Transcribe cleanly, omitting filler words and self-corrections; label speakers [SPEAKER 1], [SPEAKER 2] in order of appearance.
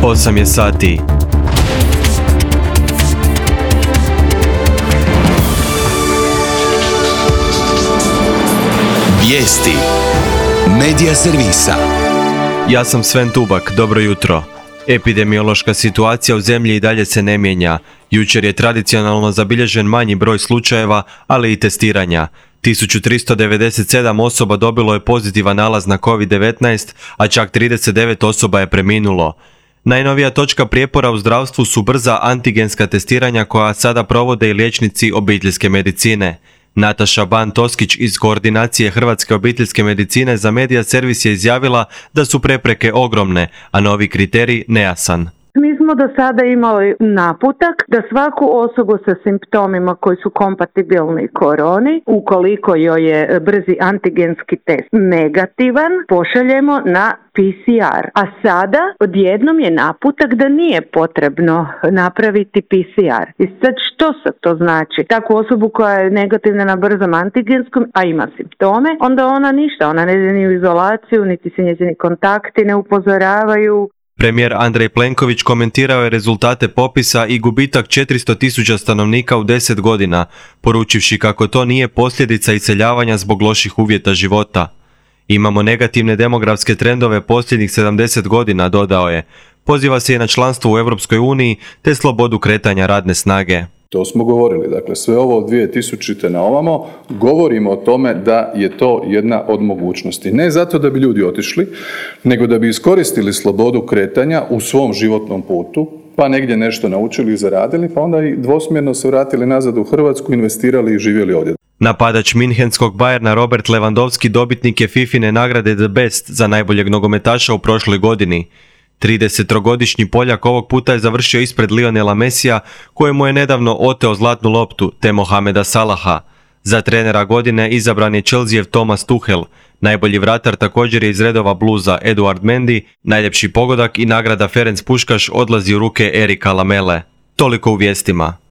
[SPEAKER 1] 8 je sati.
[SPEAKER 2] Vijesti Medija servisa.
[SPEAKER 1] Ja sam Sven Tubak, dobro jutro. Epidemiološka situacija u zemlji i dalje se ne mijenja. Jučer je tradicionalno zabilježen manji broj slučajeva, ali i testiranja. 1397 osoba dobilo je pozitivan nalaz na COVID-19, a čak 39 osoba je preminulo. Najnovija točka prijepora u zdravstvu su brza antigenska testiranja koja sada provode i liječnici obiteljske medicine. Nataša Ban-Toskić iz Koordinacije Hrvatske obiteljske medicine za Medija servis je izjavila da su prepreke ogromne, a novi kriterij nejasan.
[SPEAKER 3] Mi smo do sada imali naputak da svaku osobu sa simptomima koji su kompatibilni koroni, ukoliko joj je brzi antigenski test negativan, pošaljemo na PCR. A sada odjednom je naputak da nije potrebno napraviti PCR. I sad što sad to znači? Takvu osobu koja je negativna na brzom antigenskom, a ima simptome, onda ona ništa, ona ne ide ni u izolaciju, niti se njezini kontakti ne upozoravaju.
[SPEAKER 1] Premijer Andrej Plenković komentirao je rezultate popisa i gubitak 400.000 stanovnika u 10 godina, poručivši kako to nije posljedica iseljavanja zbog loših uvjeta života. Imamo negativne demografske trendove posljednjih 70 godina, dodao je. Poziva se i na članstvo u Europskoj uniji te slobodu kretanja radne snage.
[SPEAKER 4] To smo govorili, dakle sve ovo od 2000. na ovamo govorimo o tome da je to jedna od mogućnosti. Ne zato da bi ljudi otišli, nego da bi iskoristili slobodu kretanja u svom životnom putu, pa negdje nešto naučili i zaradili, pa onda i dvosmjerno se vratili nazad u Hrvatsku, investirali i živjeli ovdje.
[SPEAKER 1] Napadač Münchenskog Bayerna Robert Lewandowski dobitnik je Fifine nagrade The Best za najboljeg nogometaša u prošloj godini. 33-godišnji Poljak ovog puta je završio ispred Lionela Messija, kojemu je nedavno oteo zlatnu loptu, te Mohameda Salaha. Za trenera godine izabran je Chelseajev Thomas Tuchel. Najbolji vratar također je iz redova Bluza Eduard Mendy, najljepši pogodak i nagrada Ferenc Puškaš odlazi u ruke Erika Lamele. Toliko u vijestima.